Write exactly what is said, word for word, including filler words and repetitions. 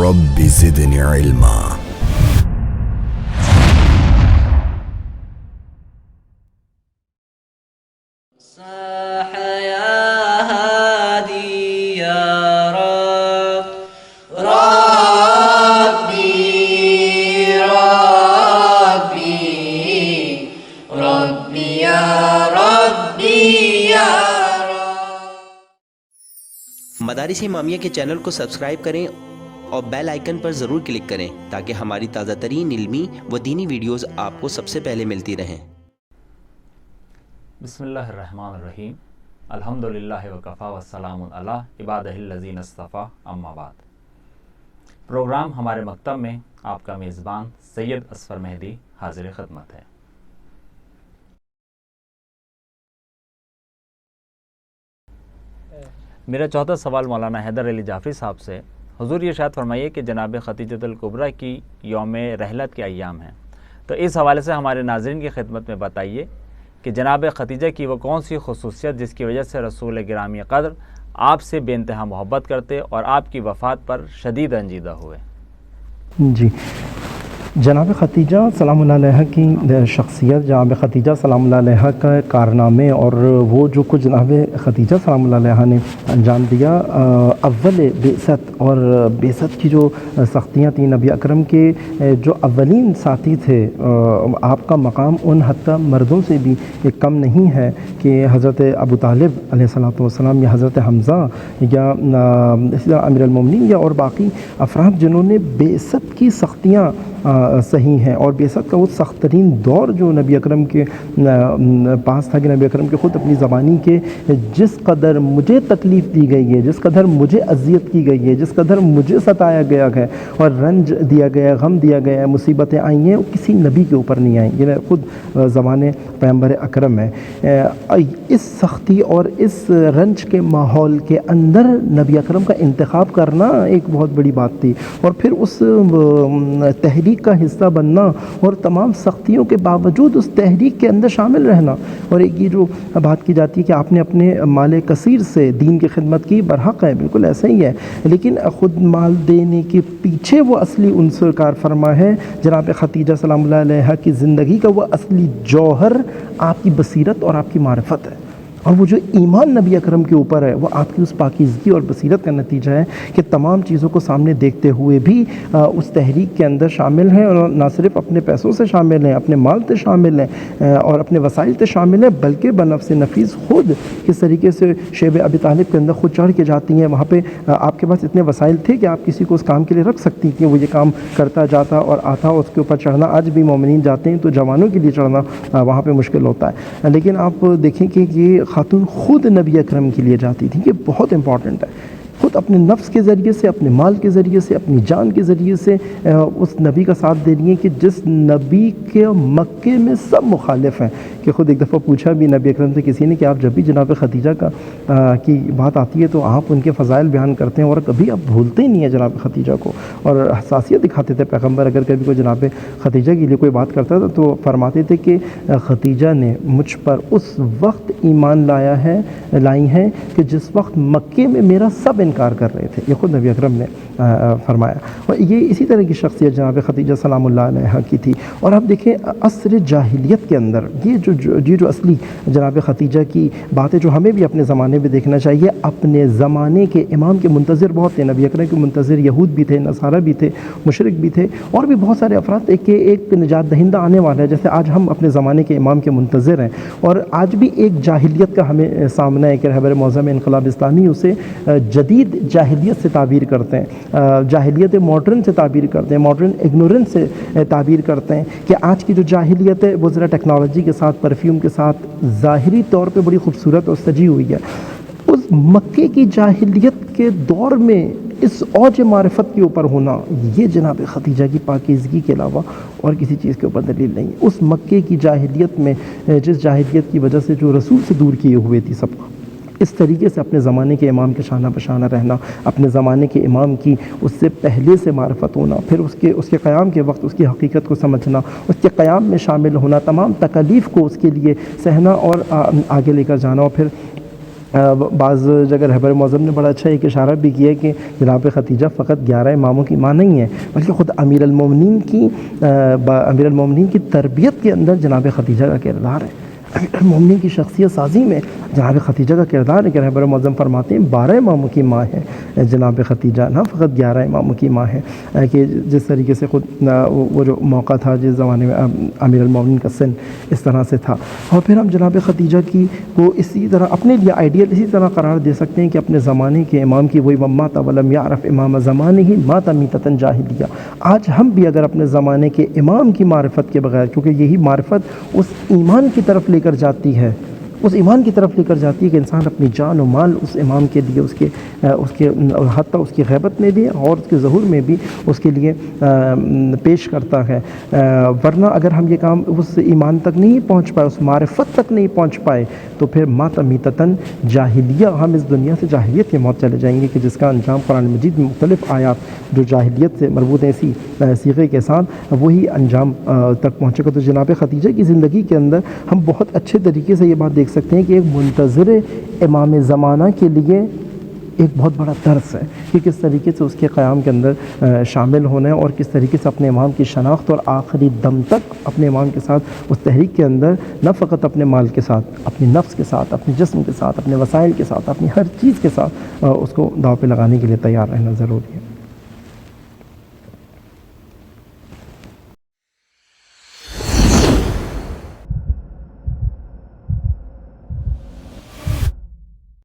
رب زدنی علما۔ صاح يا هادي يا رب ربي ربي ربي يا ربي يا رب۔ مدارس امامیہ کے چینل کو سبسکرائب کریں اور بیل آئیکن پر ضرور کلک کریں تاکہ ہماری تازہ ترین علمی و دینی ویڈیوز آپ کو سب سے پہلے ملتی رہیں۔ بسم اللہ الرحمن الرحیم، الحمدللہ وکفا والسلام علی عبادہ الذین اصطفیٰ، اما بعد۔ پروگرام ہمارے مکتب میں آپ کا میزبان سید اصفر مہدی حاضر خدمت ہے۔ میرا چوتھا سوال مولانا حیدر علی جعفری صاحب سے، حضور یہ ارشاد فرمائیے کہ جناب خدیجۃ الکبریٰ کی یوم رحلت کے ایام ہیں، تو اس حوالے سے ہمارے ناظرین کی خدمت میں بتائیے کہ جناب خدیجہ کی وہ کون سی خصوصیت جس کی وجہ سے رسول گرامی قدر آپ سے بے انتہا محبت کرتے اور آپ کی وفات پر شدید رنجیدہ ہوئے؟ جی، جناب خدیجہ سلام اللہ علیہ کی شخصیت، جناب خدیجہ سلام اللہ علیہ کا کارنامے اور وہ جو کچھ جناب خدیجہ سلام اللہ علیہ نے انجام دیا، اول بعثت اور بعثت کی جو سختیاں تھیں، نبی اکرم کے جو اولین ساتھی تھے، آپ کا مقام ان حتیٰ مردوں سے بھی کم نہیں ہے کہ حضرت ابو طالب علیہ الصلوۃ والسلام یا حضرت حمزہ یا امیر المومنین یا اور باقی افراد جنہوں نے بعثت کی سختیاں صحیح ہیں، اور بعثت کا وہ سخت ترین دور جو نبی اکرم کے پاس تھا کہ نبی اکرم کے خود اپنی زبانی کے جس قدر مجھے تکلیف دی گئی ہے، جس قدر مجھے اذیت کی گئی ہے، جس قدر مجھے ستایا گیا ہے اور رنج دیا گیا ہے، غم دیا گیا ہے، مصیبتیں آئی ہیں، وہ کسی نبی کے اوپر نہیں آئیں۔ یہ خود زبان پیغمبر اکرم ہے۔ اس سختی اور اس رنج کے ماحول کے اندر نبی اکرم کا انتخاب کرنا ایک بہت بڑی بات تھی، اور پھر اس تحریک کا حصہ بننا اور تمام سختیوں کے باوجود اس تحریک کے اندر شامل رہنا، اور ایک یہ جو بات کی جاتی ہے کہ آپ نے اپنے مال کثیر سے دین کی خدمت کی، برحق ہے، بالکل ایسا ہی ہے، لیکن خود مال دینے کے پیچھے وہ اصلی عنصر کار فرما ہے جناب خدیجہ سلام اللہ علیہ کی زندگی کا وہ اصلی جوہر آپ کی بصیرت اور آپ کی معرفت ہے، اور وہ جو ایمان نبی اکرم کے اوپر ہے وہ آپ کی اس پاکیزگی اور بصیرت کا نتیجہ ہے کہ تمام چیزوں کو سامنے دیکھتے ہوئے بھی اس تحریک کے اندر شامل ہیں، اور نہ صرف اپنے پیسوں سے شامل ہیں، اپنے مال سے شامل ہیں اور اپنے وسائل سے شامل ہیں، بلکہ بنفس نفیس خود کس طریقے سے شیب ابی طالب کے اندر خود چڑھ کے جاتی ہیں۔ وہاں پہ آپ کے پاس اتنے وسائل تھے کہ آپ کسی کو اس کام کے لیے رکھ سکتی کہ وہ یہ کام کرتا جاتا اور آتا، اس کے اوپر چڑھنا آج بھی مومنین جاتے ہیں تو جوانوں کے لیے چڑھنا وہاں پہ مشکل ہوتا ہے، لیکن آپ دیکھیں کہ یہ خاتون خود نبی اکرم کے لیے جاتی تھی، کہ بہت امپورٹنٹ ہے، خود اپنے نفس کے ذریعے سے، اپنے مال کے ذریعے سے، اپنی جان کے ذریعے سے اس نبی کا ساتھ دے رہی ہیں کہ جس نبی کے مکے میں سب مخالف ہیں، کہ خود ایک دفعہ پوچھا بھی نبی اکرم سے کسی نے کہ آپ جب بھی جناب خدیجہ کا کی بات آتی ہے تو آپ ان کے فضائل بیان کرتے ہیں اور کبھی آپ بھولتے ہی نہیں ہیں جناب خدیجہ کو، اور حساسیت دکھاتے تھے پیغمبر، اگر کبھی کوئی جناب خدیجہ کے لیے کوئی بات کرتا تھا تو فرماتے تھے کہ خدیجہ نے مجھ پر اس وقت ایمان لایا ہے لائی ہیں کہ جس وقت مکے میں میرا سب انکار کر رہے تھے، یہ خود نبی اکرم نے فرمایا، اور یہ اسی طرح کی شخصیت جناب خدیجہ سلام اللہ علیہ کی تھی۔ اور آپ دیکھیں عصر جاہلیت کے اندر یہ جو یہ جو اصلی جناب خدیجہ کی باتیں جو ہمیں بھی اپنے زمانے میں دیکھنا چاہیے، اپنے زمانے کے امام کے منتظر بہت تھے، نبی اکرم کے منتظر یہود بھی تھے، نصارہ بھی تھے، مشرک بھی تھے، اور بھی بہت سارے افراد تھے کہ ایک نجات دہندہ آنے والا ہے، جیسے آج ہم اپنے زمانے کے امام کے منتظر ہیں، اور آج بھی ایک جاہلیت کا ہمیں سامنا ہے کہ رہبر معظم انقلاب اسلامی اسے جدید جاہلیت سے تعبیر کرتے ہیں، جاہلیت ماڈرن سے تعبیر کرتے ہیں، ماڈرن اگنورنس سے تعبیر کرتے ہیں کہ آج کی جو جاہلیت ہے وہ ذرا ٹیکنالوجی کے ساتھ، پرفیوم کے ساتھ ظاہری طور پہ بڑی خوبصورت اور سجی ہوئی ہے۔ اس مکے کی جاہلیت کے دور میں اس اوج معرفت کے اوپر ہونا، یہ جناب خدیجہ کی پاکیزگی کے علاوہ اور کسی چیز کے اوپر دلیل نہیں ہے۔ اس مکے کی جاہلیت میں جس جاہلیت کی وجہ سے جو رسول سے دور کیے ہوئے تھی سب کو، اس طریقے سے اپنے زمانے کے امام کے شانہ بشانہ رہنا، اپنے زمانے کے امام کی اس سے پہلے سے معرفت ہونا، پھر اس کے اس کے قیام کے وقت اس کی حقیقت کو سمجھنا، اس کے قیام میں شامل ہونا، تمام تکالیف کو اس کے لیے سہنا اور آگے لے کر جانا، اور پھر بعض جگہ رہبر معظم نے بڑا اچھا ایک اشارہ بھی کیا کہ جناب ختیجہ فقط گیارہ اماموں کی ماں نہیں ہے بلکہ خود امیر المومنین کی امیر المومنین کی تربیت کے اندر جناب ختیجہ کا کردار ہے۔ امیر المومنین کی شخصیت سازی میں جناب ختیجہ کا کردار ہے کہ رہبر معظم فرماتے ہیں بارہ اماموں کی ماں ہے جناب ختیجہ، نہ فقط گیارہ اماموں کی ماں ہے، کہ جس طریقے سے خود وہ جو موقع تھا جس زمانے میں امیر المومنین کا سن اس طرح سے تھا، اور پھر ہم جناب ختیجہ کی کو اسی طرح اپنے لیے آئیڈیل اسی طرح قرار دے سکتے ہیں کہ اپنے زمانے کے امام کی وہی مات ولم یعرف امام زمانے ہی مات میتۃ جاہلیہ۔ آج ہم بھی اگر اپنے زمانے کے امام کی معرفت کے بغیر، کیونکہ یہی معرفت اس ایمان کی طرف لے کر جاتی ہے، اس ایمان کی طرف لے کر جاتی ہے کہ انسان اپنی جان و مال اس امام کے لیے اس کے اس کے حتیٰ اس کی غیبت میں بھی اور اس کے ظہور میں بھی اس کے لیے پیش کرتا ہے، ورنہ اگر ہم یہ کام اس ایمان تک نہیں پہنچ پائے، اس معرفت تک نہیں پہنچ پائے تو پھر مات میتۃ جاہلیہ، ہم اس دنیا سے جاہلیت کی موت چلے جائیں گے، کہ جس کا انجام قرآن مجید میں مختلف آیات جو جاہلیت سے مربوط ہیں اسی صیغے کے ساتھ وہی انجام تک پہنچے گا۔ تو جناب ختیجہ کی زندگی کے اندر ہم بہت اچھے طریقے سے یہ بات دیکھ سکتے ہیں کہ ایک منتظر امام زمانہ کے لیے ایک بہت بڑا درس ہے کہ کس طریقے سے اس کے قیام کے اندر شامل ہونا ہے اور کس طریقے سے اپنے امام کی شناخت اور آخری دم تک اپنے امام کے ساتھ اس تحریک کے اندر نہ فقط اپنے مال کے ساتھ، اپنے نفس کے ساتھ، اپنے جسم کے ساتھ، اپنے وسائل کے ساتھ، اپنی ہر چیز کے ساتھ اس کو داؤ پہ لگانے کے لیے تیار رہنا ضروری ہے۔